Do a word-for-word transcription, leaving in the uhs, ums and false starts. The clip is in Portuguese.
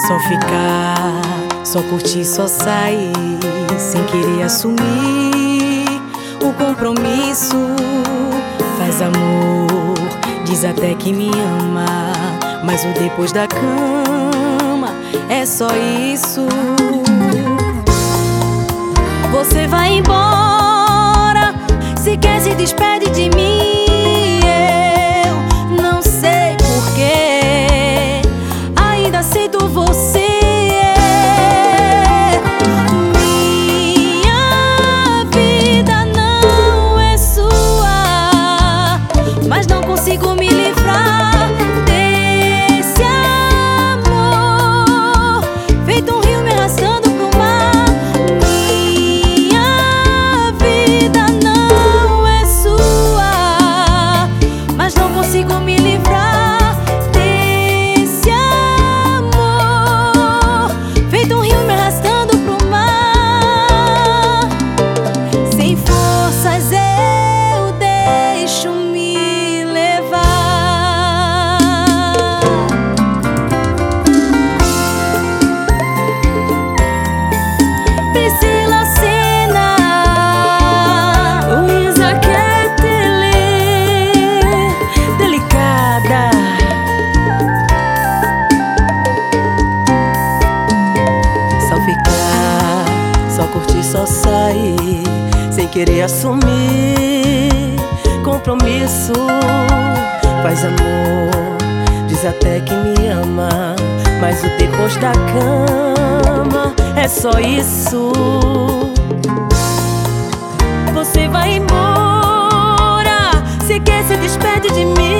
Só ficar, só curtir, só sair, sem querer assumir o compromisso. Faz amor, diz até que me ama, mas o depois da cama é só isso. Você vai embora, se quer se despede de mim. Eu não sei porquê, ainda aceito você. Minha vida não é sua, mas não consigo me livrar desse amor, feito um rio me arrastando pro mar. Minha vida não é sua, mas não consigo me livrar desse amor, feito um rio me arrastando pro mar. Sem forças eu deixo me levar. Priscila Senna, Luísa Ketele, delicada. Só ficar, só curtir, só sair, sem querer assumir compromisso. Faz amor, diz até que me ama, mas o depois da cama é só isso. Você vai embora, se quer se despede de mim.